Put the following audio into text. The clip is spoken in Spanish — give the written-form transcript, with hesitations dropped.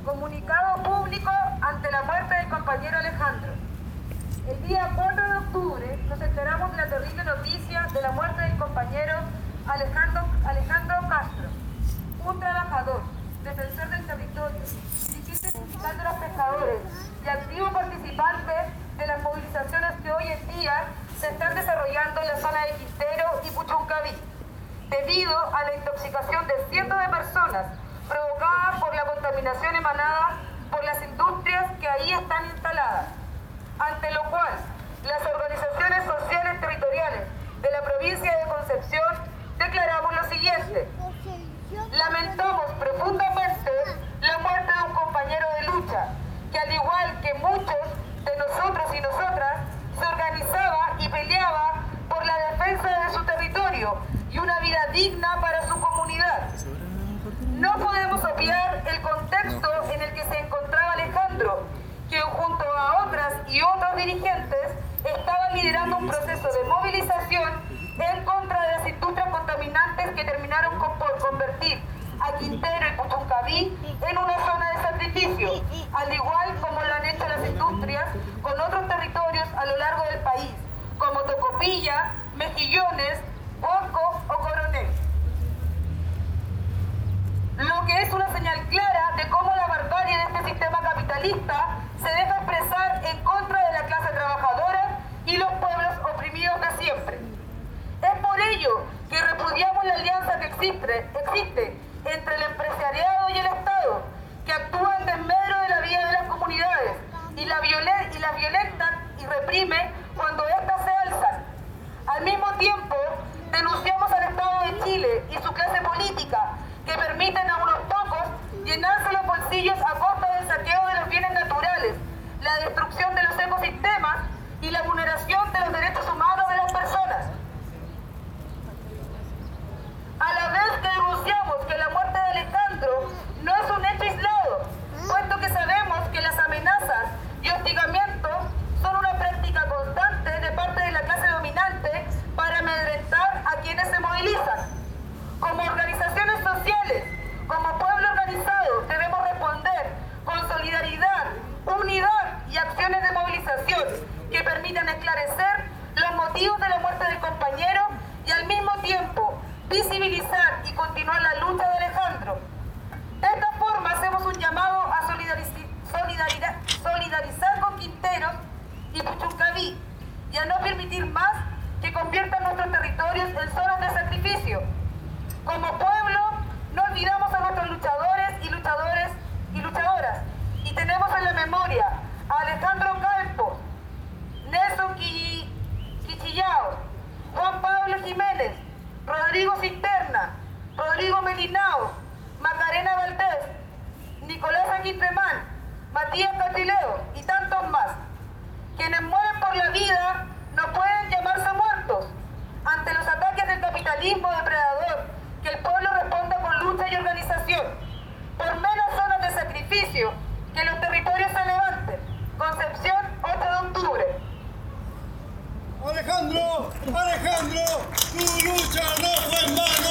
Comunicado público ante la muerte del compañero Alejandro. El día 4 de octubre nos enteramos de la terrible noticia de la muerte del compañero Alejandro Castro, un trabajador, defensor del territorio, dirigente sindical de los pescadores y activo participante de las movilizaciones que hoy en día se están desarrollando en la zona de Quintero y Puchuncaví, debido a la intoxicación de cientos de personas provocada por la contaminación emanada por las industrias que ahí están instaladas, ante lo cual las organizaciones sociales territoriales de la provincia de Concepción declaramos lo siguiente: lamentamos profundamente la muerte de un compañero de lucha, que al igual que muchos de nosotros y nosotras, se organizaba y peleaba por la defensa de su territorio y una vida digna para su comunidad. No podemos obviar el contexto en el que se encontraba Alejandro, que junto a otras y otros dirigentes estaba liderando un proceso de movilización en contra de las industrias contaminantes que terminaron por convertir a Quintero y Puchuncaví en una zona de sacrificio, al igual como lo han hecho las industrias con otros territorios a lo largo del país, como Tocopilla, Mejillones, Huasco o Coronel. Lo que es una señal clara de cómo la barbarie de este sistema capitalista se deja expresar en contra de la clase trabajadora y los pueblos oprimidos de siempre. Es por ello que repudiamos la alianza que existe entre el empresariado y el Estado, que actúa en desmedro de la vida de las comunidades y la violentan y reprime cuando éstas se alzan. Al mismo tiempo, denunciamos al Estado de Chile y su clase política, que permiten a unos pocos llenarse los bolsillos a costa del saqueo de los bienes naturales, la destrucción de los ecosistemas y la vulneración de los derechos humanos de las personas. A la vez que denunciamos que la muerte de Alejandro no es un hecho aislado, puesto que sabemos que las amenazas y hostigamientos son una práctica constante de parte de la clase dominante para amedrentar a quienes se movilizan. Como organizaciones sociales, como pueblo organizado, debemos responder con solidaridad, unidad y acciones de movilización que permitan esclarecer los motivos de la muerte del compañero y al mismo tiempo visibilizar y continuar la lucha de Alejandro. De esta forma hacemos un llamado a solidarizar con Quinteros y Puchuncaví y a no permitir más que conviertan nuestros territorios en zonas de sacrificio. Como pueblo, no olvidamos a nuestros luchadores y luchadoras, y tenemos en la memoria a Alejandro Campos, Nelson Quichillao, Juan Pablo Jiménez, Rodrigo Cisterna, Rodrigo Melinao, Macarena Valdés, Nicolás Aquintremán, Matías Catrileo y tantos más. Quienes mueren por la vida no pueden llamarse muertos. Ante los ataques del capitalismo depredador, que el pueblo responda con lucha y organización. Por menos zonas de sacrificio, que los territorios se levanten. Concepción, 8 de octubre. Alejandro, tu lucha no fue en vano.